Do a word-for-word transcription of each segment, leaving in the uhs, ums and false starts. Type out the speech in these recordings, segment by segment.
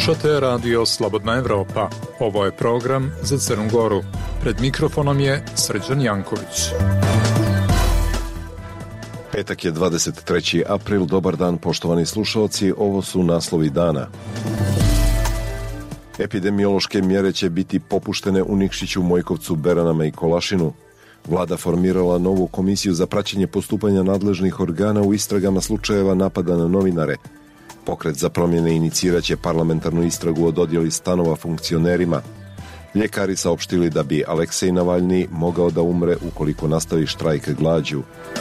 Slušate radio Slobodna Evropa. Ovo je program za Crnu Goru. Pred mikrofonom je Srđan Janković. Petak je dvadeset treći april. Dobar dan, poštovani slušalci. Ovo su naslovi dana. Epidemiološke mjere će biti popuštene u Nikšiću, Mojkovcu, Beranama i Kolašinu. Vlada formirala novu komisiju za praćenje postupanja nadležnih organa u istragama slučajeva napada na novinare. Pokret za promjene iniciraće parlamentarnu istragu o dodjeli stanova funkcionerima. Ljekari saopštili da bi Aleksej Navalni mogao da umre ukoliko nastavi štrajk glađu.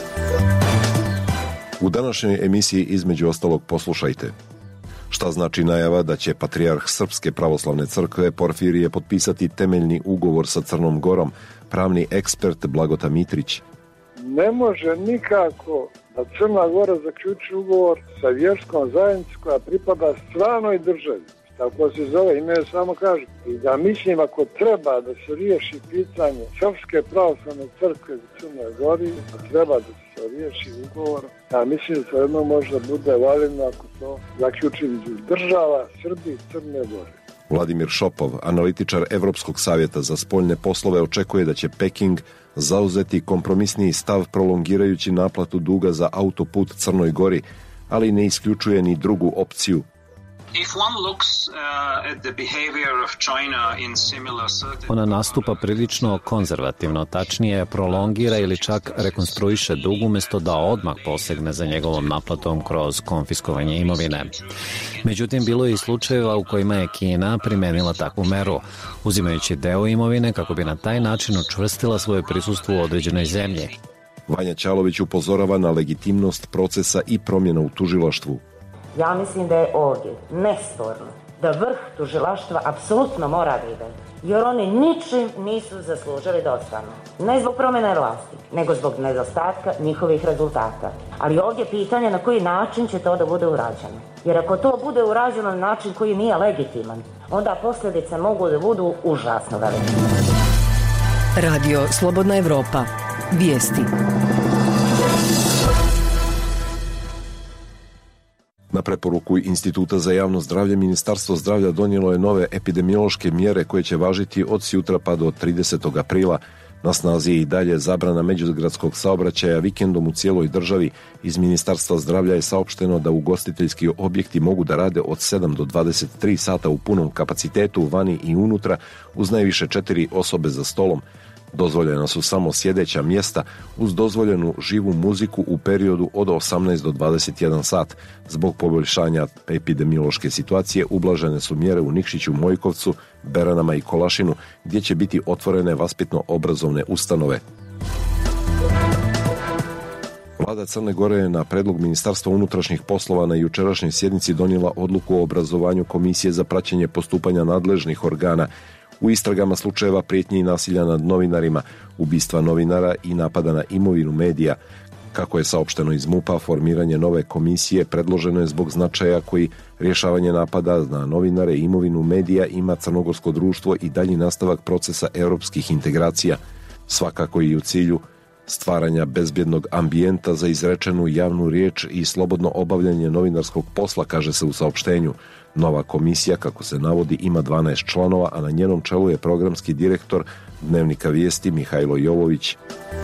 U današnjoj emisiji između ostalog poslušajte. Šta znači najava da će patrijarh Srpske pravoslavne crkve Porfirije potpisati temeljni ugovor sa Crnom Gorom, pravni ekspert Blagota Mitrić. Ne može nikako da Crna Gora zaključi ugovor sa vjerskom zajednicom koja pripada stranoj državi. Tako se zove, ime samo kaže. I da mislim, ako treba da se riješi pitanje Srpske pravoslavne crkve za Crnoj Gori, da treba da se riješi ugovor, ja mislim da to jedno možda bude validno ako to zaključi između država Srbije i Crne Gore. Vladimir Šopov, analitičar Evropskog savjeta za spoljne poslove, očekuje da će Peking zauzeti kompromisniji stav prolongirajući naplatu duga za autoput Crnoj Gori, ali ne isključuje ni drugu opciju. Ona nastupa prilično konzervativno, tačnije prolongira ili čak rekonstruiše dug umjesto da odmah posegne za njegovom naplatom kroz konfiskovanje imovine. Međutim, bilo je i slučajeva u kojima je Kina primenila takvu meru, uzimajući deo imovine kako bi na taj način učvrstila svoje prisustvo u određenoj zemlji. Vanja Ćalović upozorava na legitimnost procesa i promjena u tužilaštvu. Ja mislim da je ovdje nesporno da vrh tužilaštva apsolutno mora da ide, jer oni ničim nisu zaslužili da ostanu. Ne zbog promjene vlasti, nego zbog nedostatka njihovih rezultata. Ali ovdje pitanje na koji način će to da bude urađeno. Jer ako to bude urađeno na način koji nije legitiman, onda posljedice mogu da budu užasno velike. Radio Slobodna Evropa. Vijesti. Na preporuku Instituta za javno zdravlje, Ministarstvo zdravlja donijelo je nove epidemiološke mjere koje će važiti od sjutra pa do tridesetog aprila. Na snazi je i dalje zabrana međugradskog saobraćaja vikendom u cijeloj državi. Iz Ministarstva zdravlja je saopšteno da ugostiteljski objekti mogu da rade od sedam do dvadeset tri sata u punom kapacitetu, vani i unutra, uz najviše četiri osobe za stolom. Dozvoljena su samo sjedeća mjesta uz dozvoljenu živu muziku u periodu od osamnaest do dvadeset jedan sat. Zbog poboljšanja epidemiološke situacije ublažene su mjere u Nikšiću, Mojkovcu, Beranama i Kolašinu, gdje će biti otvorene vaspitno-obrazovne ustanove. Vlada Crne Gore je na predlog Ministarstva unutrašnjih poslova na jučerašnjoj sjednici donijela odluku o obrazovanju Komisije za praćenje postupanja nadležnih organa u istragama slučajeva prijetnji i nasilja nad novinarima, ubistva novinara i napada na imovinu medija. Kako je saopšteno iz MUP-a, formiranje nove komisije predloženo je zbog značaja koji rješavanje napada na novinare i imovinu medija ima crnogorsko društvo i dalji nastavak procesa europskih integracija, svakako i u cilju stvaranja bezbjednog ambijenta za izrečenu javnu riječ i slobodno obavljanje novinarskog posla, kaže se u saopštenju. Nova komisija, kako se navodi, ima dvanaest članova, a na njenom čelu je programski direktor Dnevnika vijesti Mihajlo Jovović.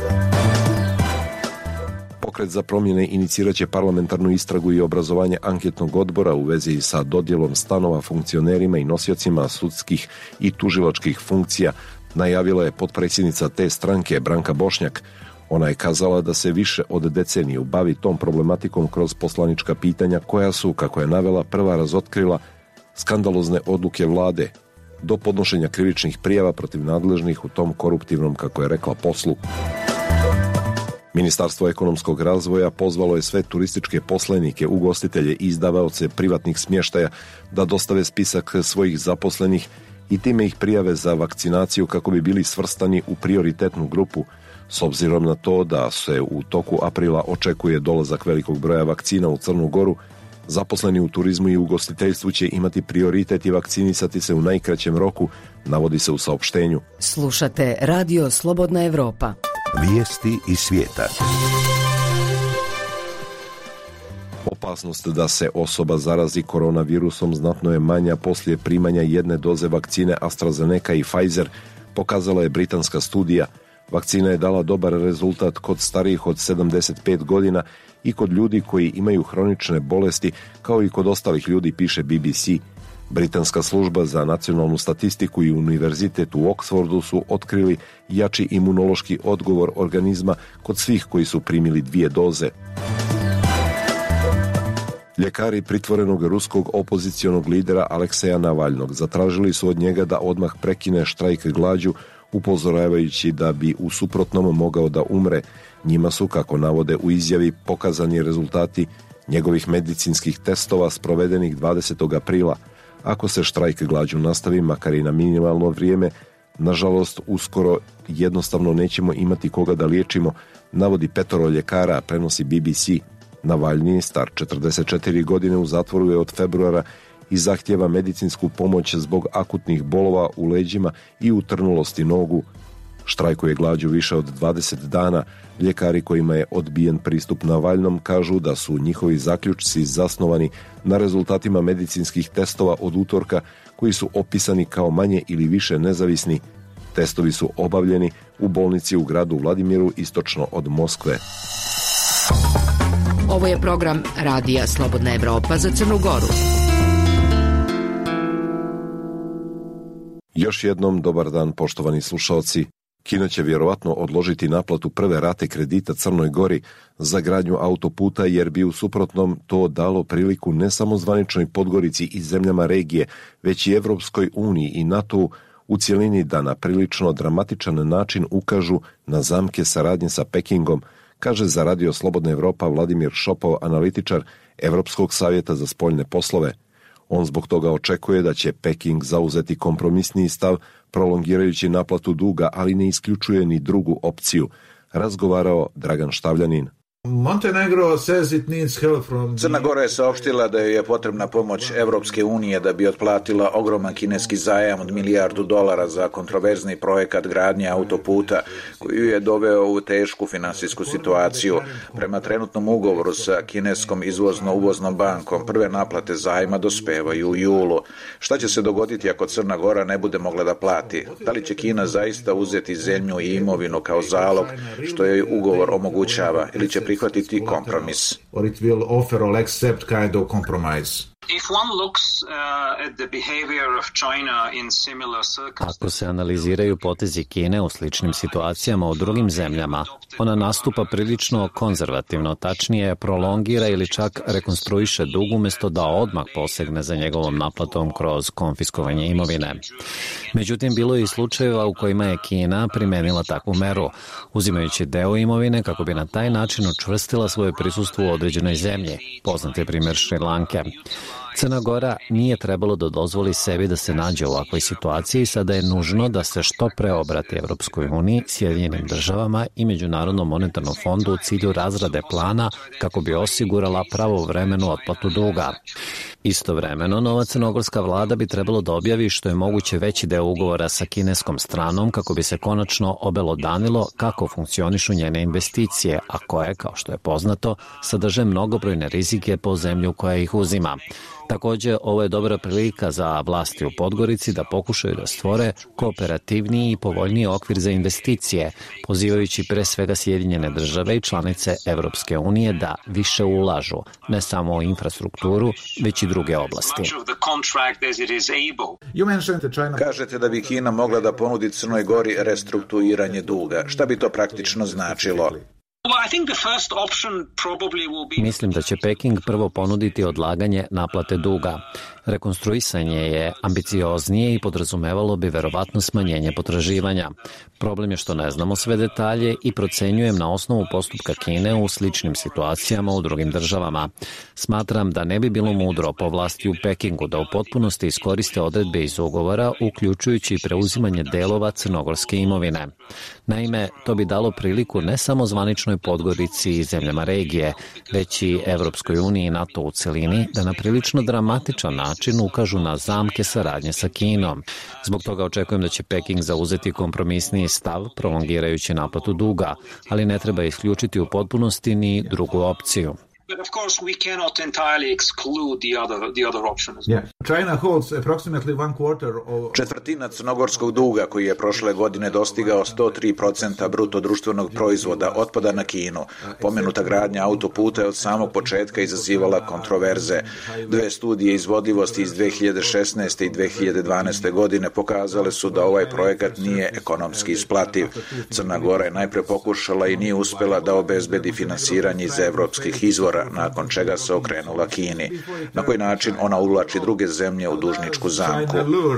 Pokret za promjene iniciraće parlamentarnu istragu i obrazovanje anketnog odbora u vezi sa dodjelom stanova funkcionerima i nosiocima sudskih i tužilačkih funkcija, najavila je potpredsjednica te stranke Branka Bošnjak. Ona je kazala da se više od deceniju bavi tom problematikom kroz poslanička pitanja koja su, kako je navela, prva razotkrila skandalozne odluke vlade do podnošenja krivičnih prijava protiv nadležnih u tom koruptivnom, kako je rekla, poslu. Ministarstvo ekonomskog razvoja pozvalo je sve turističke poslenike, ugostitelje i izdavaoce privatnih smještaja da dostave spisak svojih zaposlenih i time ih prijave za vakcinaciju kako bi bili svrstani u prioritetnu grupu. S obzirom na to da se u toku aprila očekuje dolazak velikog broja vakcina u Crnu Goru, zaposleni u turizmu i ugostiteljstvu će imati prioritet i vakcinisati se u najkraćem roku, navodi se u saopštenju. Slušate Radio Slobodna Evropa. Vijesti iz svijeta. Opasnost da se osoba zarazi koronavirusom znatno je manja poslije primanja jedne doze vakcine AstraZeneca i Pfizer, pokazala je britanska studija. Vakcina je dala dobar rezultat kod starijih od sedamdeset pet godina i kod ljudi koji imaju hronične bolesti, kao i kod ostalih ljudi, piše B B C. Britanska služba za nacionalnu statistiku i univerzitet u Oxfordu su otkrili jači imunološki odgovor organizma kod svih koji su primili dvije doze. Ljekari pritvorenog ruskog opozicionog lidera Alekseja Navalnog zatražili su od njega da odmah prekine štrajk glađu, upozoravajući da bi u suprotnom mogao da umre. Njima su, kako navode u izjavi, pokazani rezultati njegovih medicinskih testova sprovedenih dvadesetog aprila. Ako se štrajk glađu nastavi, makar i na minimalno vrijeme, nažalost, uskoro jednostavno nećemo imati koga da liječimo, navodi petoro ljekara, prenosi B B C. Navalni, star četrdeset četiri godine, u zatvoru je od februara i zahtjeva medicinsku pomoć zbog akutnih bolova u leđima i utrnulosti nogu. Štrajkuje glađu više od dvadeset dana. Ljekari kojima je odbijen pristup Navalnom kažu da su njihovi zaključci zasnovani na rezultatima medicinskih testova od utorka, koji su opisani kao manje ili više nezavisni. Testovi su obavljeni u bolnici u gradu Vladimiru, istočno od Moskve. Ovo je program Radija Slobodna Evropa za Crnu Goru. Još jednom dobar dan, poštovani slušalci. Kina će vjerovatno odložiti naplatu prve rate kredita Crnoj Gori za gradnju autoputa, jer bi u suprotnom to dalo priliku ne samo zvaničnoj Podgorici i zemljama regije, već i Evropskoj uniji i NATO-u u cjelini da na prilično dramatičan način ukažu na zamke saradnje sa Pekingom, kaže za Radio Slobodna Evropa Vladimir Šopov, analitičar Evropskog savjeta za spoljne poslove. On zbog toga očekuje da će Peking zauzeti kompromisniji stav, prolongirajući naplatu duga, ali ne isključuje ni drugu opciju, razgovarao Dragan Štavljanin. Montenegro says it needs help from... Crna Gora je saopštila da joj je potrebna pomoć Evropske unije da bi otplatila ogroman kineski zajam od milijardu dolara za kontroverzni projekat gradnje autoputa, koji je doveo u tešku finansijsku situaciju. Prema trenutnom ugovoru sa kineskom izvozno-uvoznom bankom, prve naplate zajma dospevaju u julu. Šta će se dogoditi ako Crna Gora ne bude mogla da plati? Da li će Kina zaista uzeti zemlju i imovinu kao zalog, što joj ugovor omogućava, ili će prihvatiti kompromis? Or it will offer or accept kind of compromise. Ako se analiziraju potezi Kine u sličnim situacijama u drugim zemljama, ona nastupa prilično konzervativno, tačnije prolongira ili čak rekonstruiše dug umjesto da odmah posegne za njegovom naplatom kroz konfiskovanje imovine. Međutim, bilo je i slučajeva u kojima je Kina primenila takvu meru, uzimajući deo imovine kako bi na taj način učvrstila svoje prisustvo u određenoj zemlji. Poznat je primjer Šri Lanke. Crna Gora nije trebalo da dozvoli sebi da se nađe u ovakvoj situaciji, sada je nužno da se što pre obrati Evropskoj uniji, Sjedinjenim državama i Međunarodnom monetarnom fondu u cilju razrade plana kako bi osigurala pravovremenu otplatu duga. Istovremeno, nova crnogorska vlada bi trebalo da objavi što je moguće veći deo ugovora sa kineskom stranom kako bi se konačno obelodanilo kako funkcionišu njene investicije, a koje, kao što je poznato, sadrže mnogobrojne rizike po zemlju koja ih uzima. Također, ovo je dobra prilika za vlasti u Podgorici da pokušaju da stvore kooperativniji i povoljniji okvir za investicije, pozivajući pre svega Sjedinjene države i članice Evropske unije da više ulažu, ne samo u infrastrukturu, već i druge oblasti. Kažete da bi Kina mogla da ponudi Crnoj Gori restrukturiranje duga. Šta bi to praktično značilo? Mislim da će Peking prvo ponuditi odlaganje naplate duga. Rekonstruisanje je ambicioznije i podrazumevalo bi verovatno smanjenje potraživanja. Problem je što ne znamo sve detalje i procenjujem na osnovu postupka Kine u sličnim situacijama u drugim državama. Smatram da ne bi bilo mudro po vlasti u Pekingu da u potpunosti iskoriste odredbe iz ugovora, uključujući preuzimanje delova crnogorske imovine. Naime, to bi dalo priliku ne samo zvaničnoj Podgorici i zemljama regije, već i Evropskoj uniji i NATO u celini da na prilično dramatičan način ukažu na zamke saradnje sa Kinom. Zbog toga očekujem da će Peking zauzeti kompromisniji stav, prolongirajući naplatu duga, ali ne treba isključiti u potpunosti ni drugu opciju. But of course we cannot entirely exclude the other the other option as well. Yeah. China holds approximately one quarter of... Četvrtina crnogorskog duga koji je prošle godine dostigao sto tri posto bruto društvenog proizvoda otpada na Kinu. Pomenuta gradnja autoputa je od samog početka izazivala kontroverze. Dve studije izvodljivosti iz dve hiljade šesnaeste i dve hiljade dvanaeste godine pokazale su da ovaj projekat nije ekonomski isplativ. Crna Gora je najpre pokušala i nije uspela da obezbedi finansiranje iz evropskih izvora, nakon čega se okrenula Kini. Na koji način ona uvlači druge zemlje u dužničku zamku.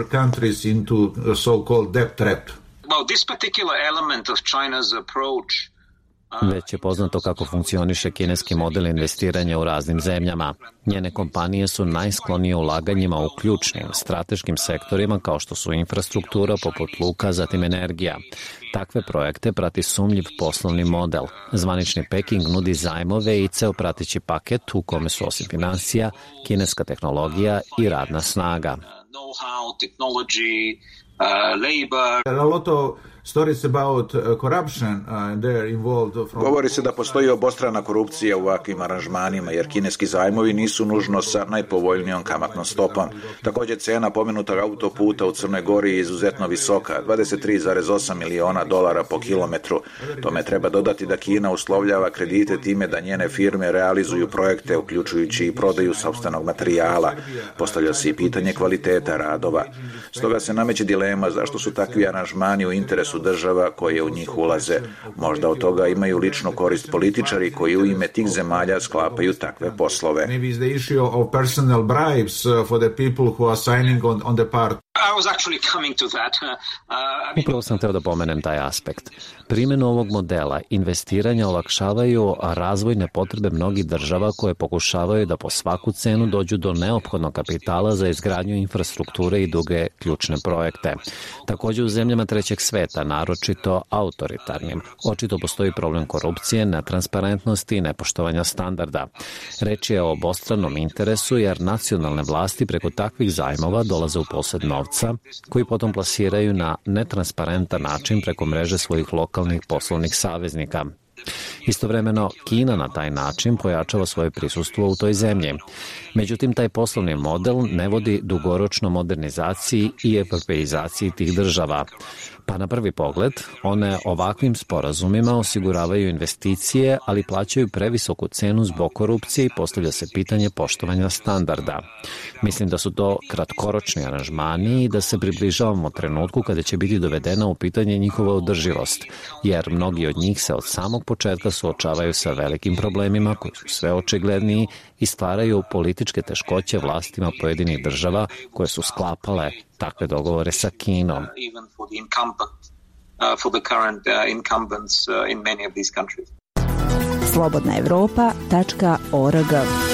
Već je poznato kako funkcioniše kineski model investiranja u raznim zemljama. Njene kompanije su najsklonije ulaganjima u ključnim, strateškim sektorima kao što su infrastruktura poput luka, zatim energija. Takve projekte prati sumnjiv poslovni model. Zvanični Peking nudi zajmove i ceo prateći paket u kome su osim financija, kineska tehnologija i radna snaga. Know-how, technology, uh, labor. A lot of stories about corruption and they're involved from... Govori se da postoji obostrana korupcija u ovakvim aranžmanima, jer kineski zajmovi nisu nužno sa najpovoljnijom kamatnom stopom. Također cena pomenutog autoputa u Crnoj Gori je izuzetno visoka, dvadeset tri zarez osam miliona dolara po kilometru. Tome treba dodati da Kina uslovljava kredite time da njene firme realizuju projekte, uključujući i prodaju sopstvenog materijala. Postavlja se i pitanje kvaliteta radova. Stoga se nameće dilema zašto su takvi aranžmani u interesu država koje u njih ulaze. Možda od toga imaju ličnu korist političari koji u ime tih zemalja sklapaju takve poslove. Maybe it's the issue of personal bribes for the people who are signing on, on the part. I was actually coming to that. Uh, I mean... Upravo sam hteo da pomenem taj aspekt. Primjenu ovog modela investiranja olakšavaju razvojne potrebe mnogih država koje pokušavaju da po svaku cenu dođu do neophodnog kapitala za izgradnju infrastrukture i druge ključne projekte. Također u zemljama trećeg sveta, naročito autoritarnim, očito postoji problem korupcije, netransparentnosti i nepoštovanja standarda. Reč je o obostranom interesu jer nacionalne vlasti preko takvih zajmova dolaze u posed novca koji potom plasiraju na netransparentan način preko mreže svojih lokalnih poslovnih saveznika. Istovremeno, Kina na taj način pojačava svoje prisustvo u toj zemlji. Međutim, taj poslovni model ne vodi dugoročno modernizaciji i evropeizaciji tih država. Pa na prvi pogled, one ovakvim sporazumima osiguravaju investicije, ali plaćaju previsoku cenu zbog korupcije i postavlja se pitanje poštovanja standarda. Mislim da su to kratkoročni aranžmani i da se približavamo trenutku kada će biti dovedena u pitanje njihova održivost, jer mnogi od njih se od samog početka suočavaju sa velikim problemima koji su sve očigledniji i stvaraju političke teškoće vlastima pojedinih država koje su sklapale takve dogovore sa Kinom. slobodna evropa tačka org.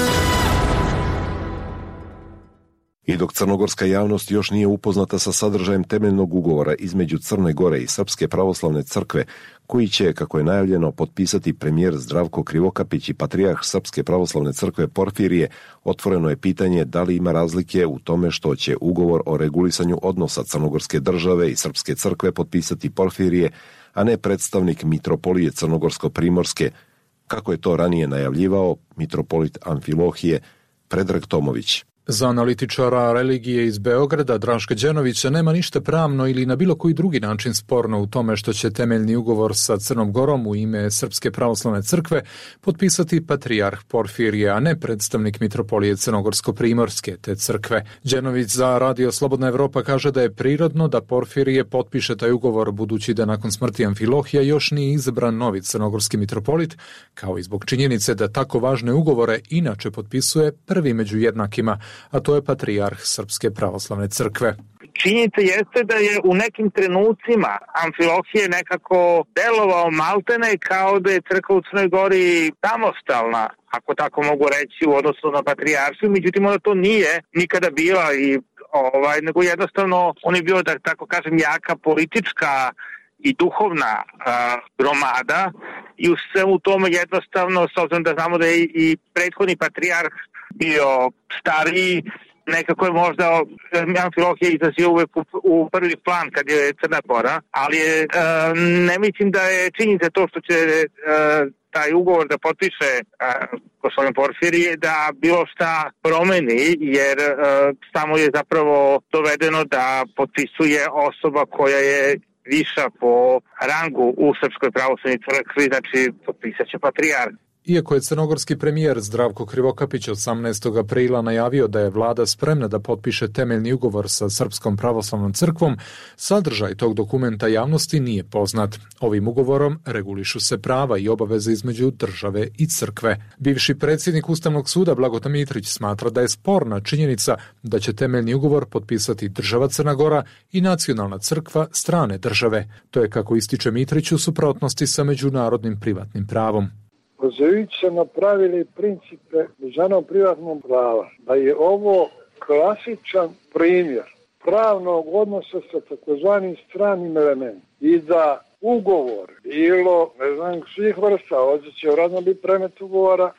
I dok crnogorska javnost još nije upoznata sa sadržajem temeljnog ugovora između Crne Gore i Srpske pravoslavne crkve, koji će, kako je najavljeno, potpisati premijer Zdravko Krivokapić i patrijarh Srpske pravoslavne crkve Porfirije, otvoreno je pitanje da li ima razlike u tome što će ugovor o regulisanju odnosa crnogorske države i Srpske crkve potpisati Porfirije, a ne predstavnik mitropolije Crnogorsko-Primorske, kako je to ranije najavljivao mitropolit Amfilohije Predrag Tomović. Za analitičara religije iz Beograda Draška Đenovića nema ništa pravno ili na bilo koji drugi način sporno u tome što će temeljni ugovor sa Crnom Gorom u ime Srpske pravoslavne crkve potpisati patrijarh Porfirije, a ne predstavnik mitropolije Crnogorsko-Primorske te crkve. Đenović za Radio Slobodna Evropa kaže da je prirodno da Porfirije potpiše taj ugovor budući da nakon smrti Amfilohija još nije izabran novi crnogorski mitropolit, kao i zbog činjenice da tako važne ugovore inače potpisuje prvi među jednakima, a to je patrijarh Srpske pravoslavne crkve. Činjenica jeste da je u nekim trenucima Amfilohije nekako delovao maltene kao da je crkva u Crnoj Gori samostalna, ako tako mogu reći, u odnosu na patrijaršiju, međutim ona to nije nikada bila, i ovaj, nego jednostavno on je bio, da tako kažem, jaka politička i duhovna a, gromada, i u svemu tome jednostavno, s obzirom da znamo da je i prethodni patrijarh bio stariji, nekako je možda Amfilohije izazio uvek u, u prvi plan kad je Crna Gora, ali je, e, ne mislim da je činjenica to što će e, taj ugovor da potpiše uh, gospodin Porfirije da bilo šta promeni, jer uh, samo je zapravo dovedeno da potpisuje osoba koja je viša po rangu u Srpskoj pravoslavnoj crkvi, znači potpisat će patrijarh. Iako je crnogorski premijer Zdravko Krivokapić osamnaestog aprila najavio da je vlada spremna da potpiše temeljni ugovor sa Srpskom pravoslavnom crkvom, sadržaj tog dokumenta javnosti nije poznat. Ovim ugovorom regulišu se prava i obaveze između države i crkve. Bivši predsjednik Ustavnog suda Blagoje Mitrić smatra da je sporna činjenica da će temeljni ugovor potpisati država Crna Gora i nacionalna crkva strane države. To je, kako ističe Mitrić, u suprotnosti sa međunarodnim privatnim pravom. Pozivajući se na pravile i principe međunarodnog privatnog prava, da je ovo klasičan primjer pravnog odnosa sa takozvanim stranim elementom i da ugovor bilo, ne znam, svih vrsta, ovdje će vratno biti predmet ugovora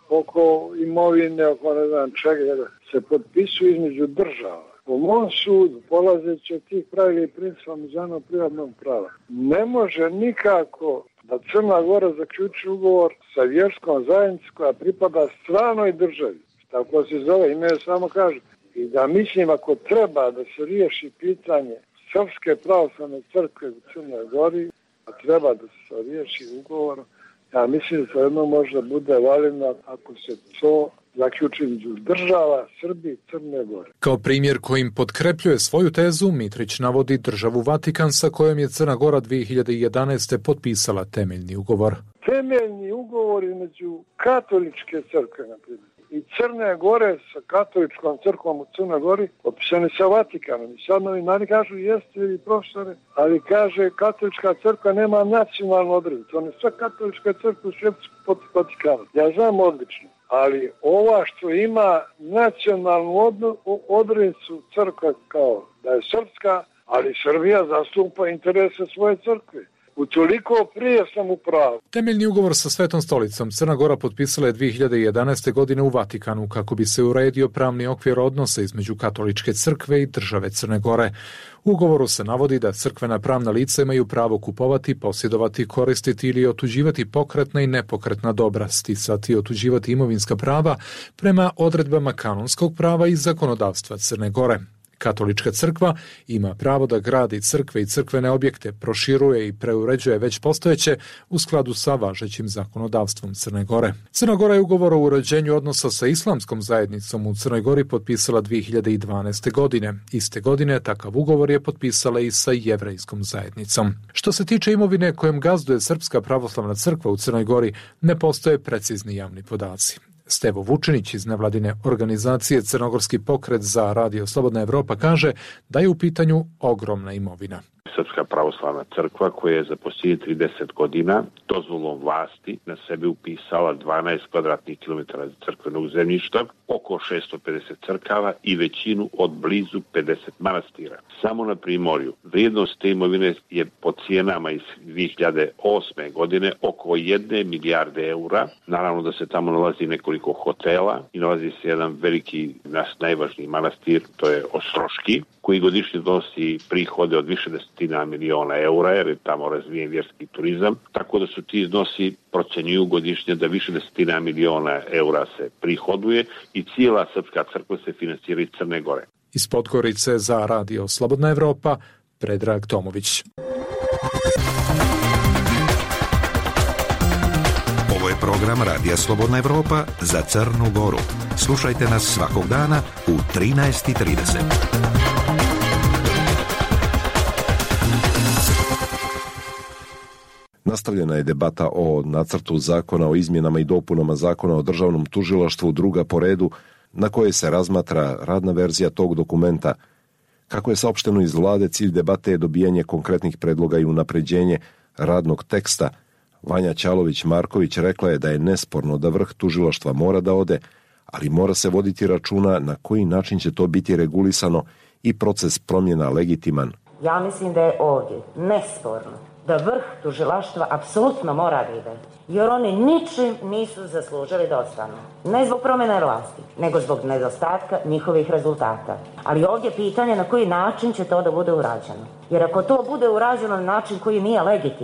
oko imovine, oko ne znam čega, se potpisuju između država. Po mom sudu, polazeći od tih pravila i principa međunarodnog privatnog prava, ne može nikako da Crna Gora zaključi ugovor sa vjerskom zajednicom koja pripada stranoj državi, tako se zove, ime samo kaže. I da mislim, ako treba da se riješi pitanje Srpske pravoslavne crkve u Crnoj Gori, a treba da se riješi ugovorom, ja mislim da to jedno možda bude validno ako se to zaključi među država Srbije i Crne Gore. Kao primjer kojim potkrepljuje svoju tezu, Mitrić navodi državu Vatikan sa kojom je Crna Gora dvije hiljade jedanaeste. potpisala temeljni ugovor. Temeljni ugovor između katoličke crkve, na primjer, i Crne Gore sa katoličkom crkvom u Crnoj Gori, potpisani sa Vatikanom. I sad novinari kažu, jeste li profesore, ali kaže, katolička crkva nema nacionalnu odrednicu. One sve katoličke crkve u svijetu pod Vatikanom. Ja znam odlično. Ali ova što ima nacionalnu odrednicu crkva kao da je srpska, ali Srbija zastupa interese svoje crkve. Utoliko prije sam u pravu. Temeljni ugovor sa Svetom stolicom Crna Gora potpisala je dvije hiljade jedanaeste. godine u Vatikanu kako bi se uredio pravni okvir odnosa između katoličke crkve i države Crne Gore. U ugovoru se navodi da crkvena pravna lica imaju pravo kupovati, posjedovati, koristiti ili otuđivati pokretna i nepokretna dobra, sticati i otuđivati imovinska prava prema odredbama kanonskog prava i zakonodavstva Crne Gore. Katolička crkva ima pravo da gradi crkve i crkvene objekte, proširuje i preuređuje već postojeće u skladu sa važećim zakonodavstvom Crne Gore. Crna Gora je ugovor o uređenju odnosa sa islamskom zajednicom u Crnoj Gori potpisala dvije hiljade dvanaeste. godine. Iste godine takav ugovor je potpisala i sa jevrejskom zajednicom. Što se tiče imovine kojom gazduje Srpska pravoslavna crkva u Crnoj Gori, ne postoje precizni javni podaci. Stevo Vučinić iz nevladine organizacije Crnogorski pokret za Radio Slobodna Evropa kaže da je u pitanju ogromna imovina. Srpska pravoslavna crkva koja je za posljednjih trideset godina dozvolom vlasti na sebe upisala dvanaest kvadratnih kilometara crkvenog zemljišta, oko šesto pedeset crkava i većinu od blizu pedeset manastira. Samo na Primorju vrijednost te imovine je po cijenama iz dvije hiljade osme. godine oko jedne milijarde eura. Naravno da se tamo nalazi nekoliko hotela i nalazi se jedan veliki, naš najvažniji manastir, to je Ostroški, koji godišnje donosi prihode od više desetina miliona eura, jer je tamo razvijen vjerski turizam, tako da su ti iznosi procenjuju godišnje da više desetina miliona eura se prihoduje i cijela Srpska crkva se financira iz Crne Gore. Iz Podgorice za Radio Slobodna Evropa, Predrag Tomović. Ovo je program Radija Slobodna Evropa za Crnu Goru. Slušajte nas svakog dana u trinaest i trideset. Nastavljena je debata o nacrtu zakona o izmjenama i dopunama zakona o državnom tužilaštvu, druga po redu, na koje se razmatra radna verzija tog dokumenta. Kako je saopšteno iz vlade, cilj debate je dobijanje konkretnih predloga i unapređenje radnog teksta. Vanja Ćalović-Marković rekla je da je nesporno da vrh tužilaštva mora da ode, ali mora se voditi računa na koji način će to biti regulisano i proces promjena legitiman. Ja mislim da je ovdje nesporno da vrh tužilaštva apsolutno mora da ide, jer oni ničim nisu zaslužili da ostanu. Ne zbog promjene vlasti, nego zbog nedostatka njihovih rezultata. Ali ovdje pitanje na koji način će to da bude urađeno. Jer ako to bude urađeno na način koji nije legitiman,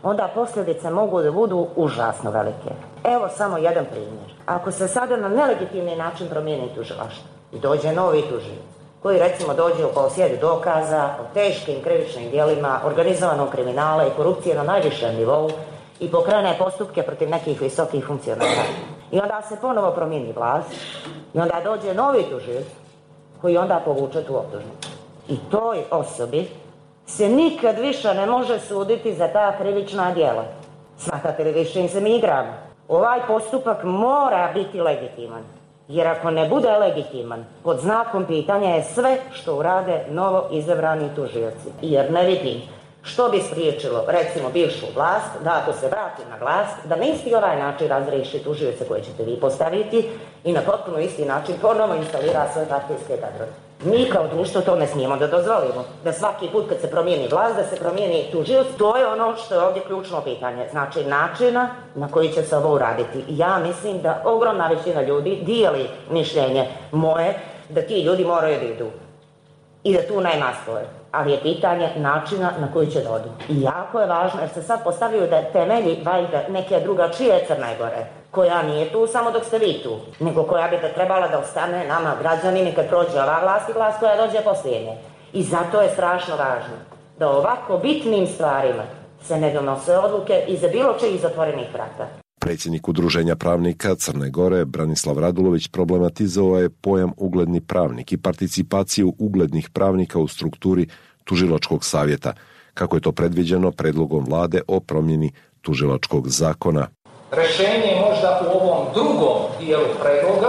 onda posljedice mogu da budu užasno velike. Evo samo jedan primjer. Ako se sada na nelegitimni način promijeni tužilaštvo i dođe novi tužilac, koji recimo dođe u posjedu dokaza o teškim krivičnim djelima, organizovanog kriminala i korupcije na najvišem nivou i pokrene postupke protiv nekih visokih funkcionara. I onda se ponovo promijeni vlast i onda dođe novi tužilac koji onda povuče tu optužnicu. I toj osobi se nikad više ne može suditi za ta krivična djela. Smatrate li više im se mi igramo? Ovaj postupak mora biti legitiman. Jer ako ne bude legitiman, pod znakom pitanja je sve što urade novo izabrani tužioci. Jer ne vidim što bi spriječilo, recimo, bivšu vlast, da ako se vrati na vlast, da na isti ovaj način razriješi tužioce koje ćete vi postaviti i na potpuno isti način ponovo instalira svoje partijske kadrove. Mi kao društvo to ne smijemo da dozvolimo. Da svaki put kad se promijeni vlast, da se promijeni tužioc, to je ono što je ovdje ključno pitanje. Znači načina na koji će se ovo uraditi. Ja mislim da ogromna većina ljudi dijeli mišljenje moje da ti ljudi moraju da idu. I da tu nema spore. Ali je pitanje načina na koji će da odu. I jako je važno jer se sad postavljaju da temelji valjda neke drugačije Crne Gore, koja nije tu samo dok ste vi tu, nego koja bi da trebala da ostane nama građanima kad prođe ova vlast i vlast koja dođe poslije nje. I zato je strašno važno da ovako bitnim stvarima se ne donose odluke iza bilo čijih zatvorenih vrata. Predsjednik Udruženja pravnika Crne Gore, Branislav Radulović, problematizovao je pojam ugledni pravnik i participaciju uglednih pravnika u strukturi tužilačkog savjeta, kako je to predviđeno predlogom vlade o promjeni tužilačkog zakona. Rešenje je možda u ovom drugom dijelu predloga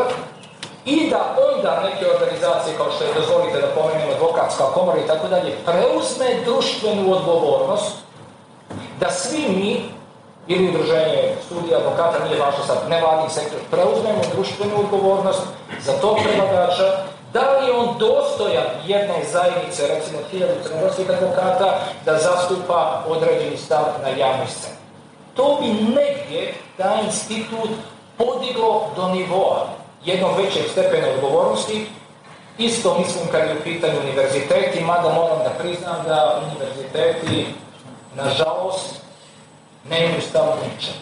i da onda neke organizacije, kao što je, dozvolite da pomenemo, advokatska komora i tako dalje, preuzme društvenu odgovornost da svi mi, ili udruženje sudija, advokata, nije važno sad, nevladin sektor, preuzmemo društvenu odgovornost za tog predlagača, da li je on dostojan jedne zajednice, recimo hiljadu crnogorskih advokata, da zastupa određeni stav na javnoj sceni. To bi negdje taj institut podiglo do nivoa jednog većeg stepena odgovornosti. Isto mislim kad je u pitanju univerziteti, mada moram da priznam da univerziteti, nažalost, nemaju stav ničem.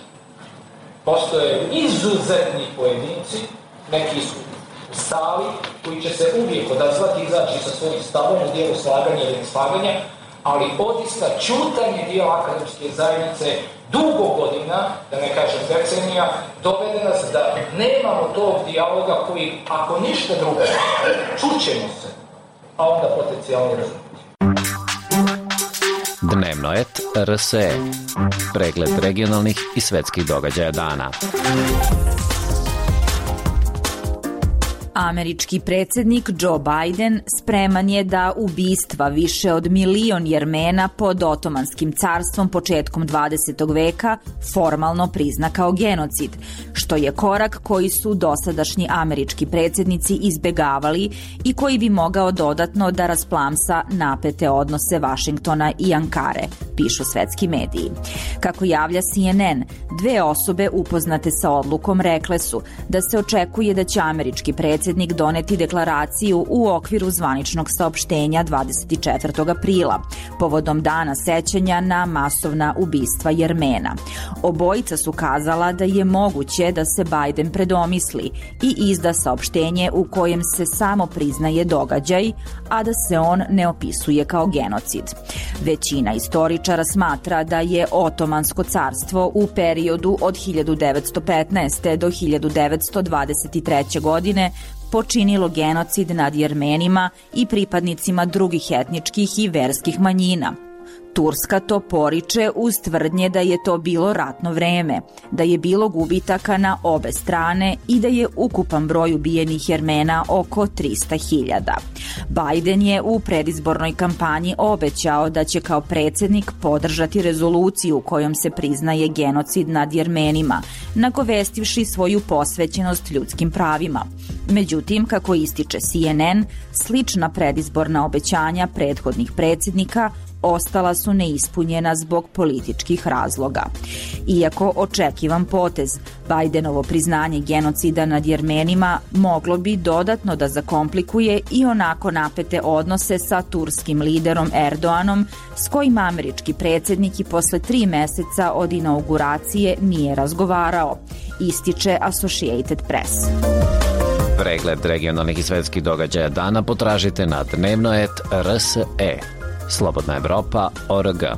Postoje izuzetni pojedinci, neki su u stali, koji će se uvijek odazvati, izaći sa svojim stavom u dijelu slaganja ili neslaganja, ali odista čutanje dijela akademske zajednice dugo godina, da ne kažem decenija, dovede nas da nemamo tog dijaloga koji, ako ništa drugo, čućemo se, a onda potencijalno razumijemo. Dnevnoet R S E. Pregled regionalnih i svetskih događaja dana. Američki predsjednik Joe Biden spreman je da ubistva više od milion Jermena pod Otomanskim carstvom početkom dvadesetog veka formalno prizna kao genocid, što je korak koji su dosadašnji američki predsjednici izbegavali i koji bi mogao dodatno da rasplamsa napete odnose Vašingtona i Ankare, pišu svetski mediji. Kako javlja C N N, dve osobe upoznate sa odlukom rekle su da se očekuje da će američki predsjednik doneti deklaraciju u okviru zvaničnog saopštenja dvadeset četvrtog aprila, povodom dana sećanja na masovna ubistva Jermena. Obojica su kazala da je moguće da se Biden predomisli i izda saopštenje u kojem se samo priznaje događaj, a da se on ne opisuje kao genocid. Većina istoričara smatra da je Otomansko carstvo u periodu od hiljadu devetsto petnaeste. do hiljadu devetsto dvadeset treće. godine počinilo genocid nad Jermenima i pripadnicima drugih etničkih i verskih manjina. Turska to poriče uz tvrdnje da je to bilo ratno vreme, da je bilo gubitaka na obe strane i da je ukupan broj ubijenih Jermena oko trista hiljada. Biden je u predizbornoj kampanji obećao da će kao predsjednik podržati rezoluciju kojom se priznaje genocid nad Jermenima, nagovestivši svoju posvećenost ljudskim pravima. Međutim, kako ističe C N N, slična predizborna obećanja prethodnih predsjednika ostala su neispunjena zbog političkih razloga. Iako očekivan potez, Bajdenovo priznanje genocida nad Jermenima moglo bi dodatno da zakomplikuje i onako napete odnose sa turskim liderom Erdoganom, s kojim američki predsjednik i posle tri meseca od inauguracije nije razgovarao, ističe Associated Press. Pregled regionalnih i svetskih događaja dana potražite na dnevnoet R S E. Slobodna Evropa точка о р г.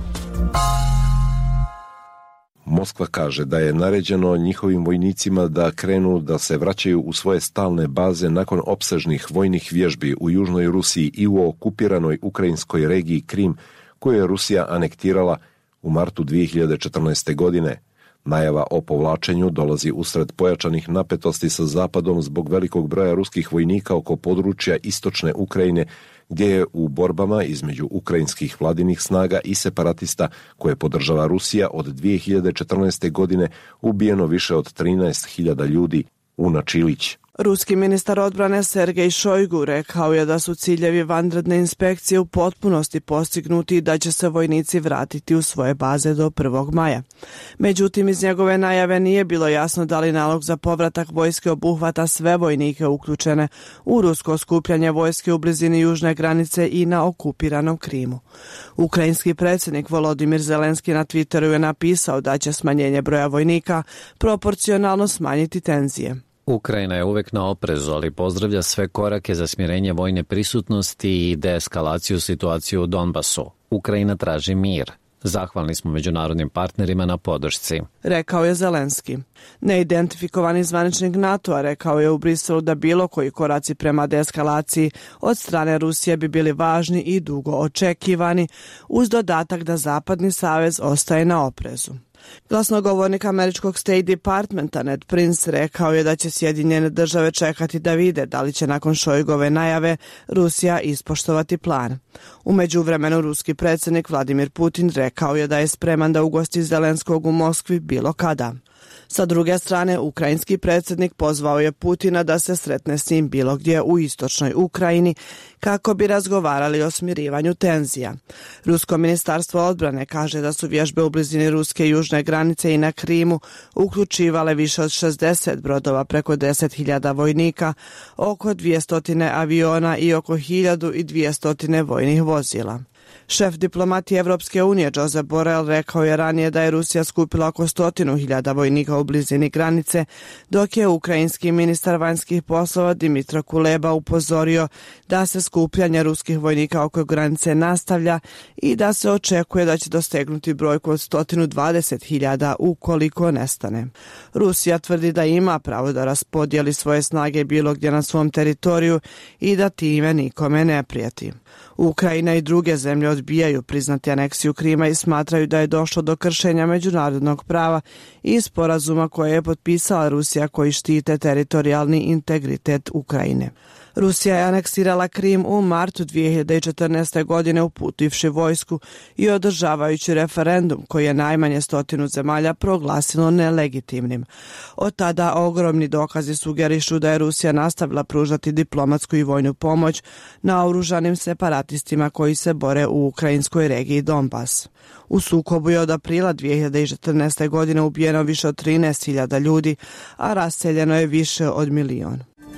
Moskva kaže da je naređeno njihovim vojnicima da krenu da se vraćaju u svoje stalne baze nakon opsežnih vojnih vježbi u Južnoj Rusiji i u okupiranoj ukrajinskoj regiji Krim, koju je Rusija anektirala u martu dvije hiljade četrnaeste. godine. Najava o povlačenju dolazi usred pojačanih napetosti sa Zapadom zbog velikog broja ruskih vojnika oko područja istočne Ukrajine, gdje je u borbama između ukrajinskih vladinih snaga i separatista koje podržava Rusija od dvije hiljade četrnaeste. godine ubijeno više od trinaest hiljada ljudi. Una Čilić. Ruski ministar odbrane Sergej Šojgu rekao je da su ciljevi vanredne inspekcije u potpunosti postignuti i da će se vojnici vratiti u svoje baze do prvog maja. Međutim, iz njegove najave nije bilo jasno da li nalog za povratak vojske obuhvata sve vojnike uključene u rusko skupljanje vojske u blizini južne granice i na okupiranom Krimu. Ukrajinski predsjednik Volodimir Zelenski na Twitteru je napisao da će smanjenje broja vojnika proporcionalno smanjiti tenzije. Ukrajina je uvek na oprezu, ali pozdravlja sve korake za smirenje vojne prisutnosti i deeskalaciju situacije u Donbasu. Ukrajina traži mir. Zahvalni smo međunarodnim partnerima na podršci, rekao je Zelenski. Neidentifikovani zvaničnik NATO-a rekao je u Briselu da bilo koji koraci prema deeskalaciji od strane Rusije bi bili važni i dugo očekivani, uz dodatak da Zapadni savez ostaje na oprezu. Glasnogovornik američkog State Departmenta Ned Prince rekao je da će Sjedinjene države čekati da vide da li će nakon Šojgove najave Rusija ispoštovati plan. U međuvremenu ruski predsjednik Vladimir Putin rekao je da je spreman da ugosti Zelenskog u Moskvi bilo kada. Sa druge strane, ukrajinski predsjednik pozvao je Putina da se sretne s njim bilo gdje u istočnoj Ukrajini kako bi razgovarali o smirivanju tenzija. Rusko ministarstvo odbrane kaže da su vježbe u blizini ruske južne granice i na Krimu uključivale više od šezdeset brodova, preko deset hiljada vojnika, oko dvjesto aviona i oko hiljadu dvjesto vojnih vozila. Šef diplomatije Evropske unije Josep Borrell rekao je ranije da je Rusija skupila oko stotinu hiljada vojnika u blizini granice, dok je ukrajinski ministar vanjskih poslova Dmitro Kuleba upozorio da se skupljanje ruskih vojnika oko granice nastavlja i da se očekuje da će dostegnuti brojku od stotinu dvadeset hiljada ukoliko nestane. Rusija tvrdi da ima pravo da raspodijeli svoje snage bilo gdje na svom teritoriju i da time nikome ne prijeti. Ukrajina i druge zemlje odbijaju priznati aneksiju Krima i smatraju da je došlo do kršenja međunarodnog prava i sporazuma koje je potpisala Rusija koji štite teritorijalni integritet Ukrajine. Rusija je aneksirala Krim u martu dvije hiljade četrnaeste. godine uputivši vojsku i održavajući referendum koji je najmanje stotinu zemalja proglasilo nelegitimnim. Od tada ogromni dokazi sugerišu da je Rusija nastavila pružati diplomatsku i vojnu pomoć naoružanim separatistima koji se bore u ukrajinskoj regiji Donbas. U sukobu je od aprila dvije hiljade četrnaeste. godine ubijeno više od trinaest hiljada ljudi, a raseljeno je više od milion.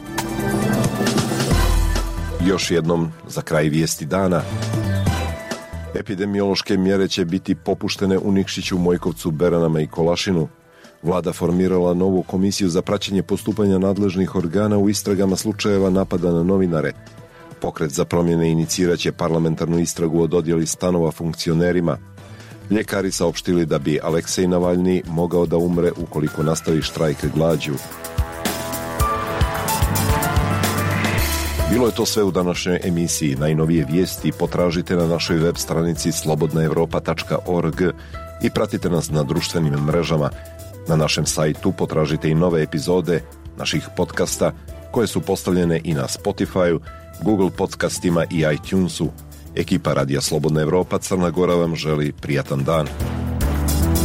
Još jednom za kraj vijesti dana. Epidemiološke mjere će biti popuštene u Nikšiću, Mojkovcu, Beranama i Kolašinu. Vlada formirala novu komisiju za praćenje postupanja nadležnih organa u istragama slučajeva napada na novinare. Pokret za promjene inicirat će parlamentarnu istragu o dodjeli stanova funkcionerima. Ljekari saopštili da bi Aleksej Navalni mogao da umre ukoliko nastavi štrajk glađu. Bilo je to sve u današnjoj emisiji. Najnovije vijesti potražite na našoj web stranici slobodna evropa tačka org i pratite nas na društvenim mrežama. Na našem sajtu potražite i nove epizode naših podcasta koje su postavljene i na Spotify, Google podcastima i iTunesu. Ekipa Radija Slobodna Evropa Crna Gora vam želi prijatan dan.